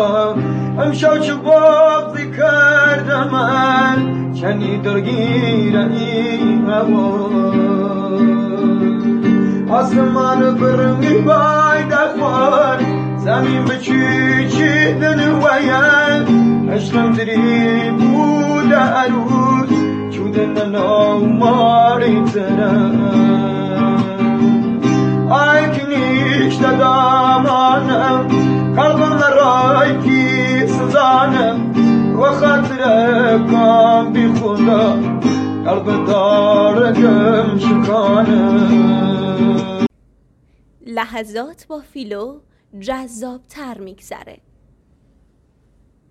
امشب چه بغضی کردم من چنی درگیره این هوا آسمان برمی باید اخوان زمین به چی دنویم عشقم دری بود عروس چودن نوماری ترم آی که نیشت دامانم قلبم رای کی سزانم و خاطر کام بی خدا قلب دارگم شکانم. لحظات با فیلو جذاب تر میگذره.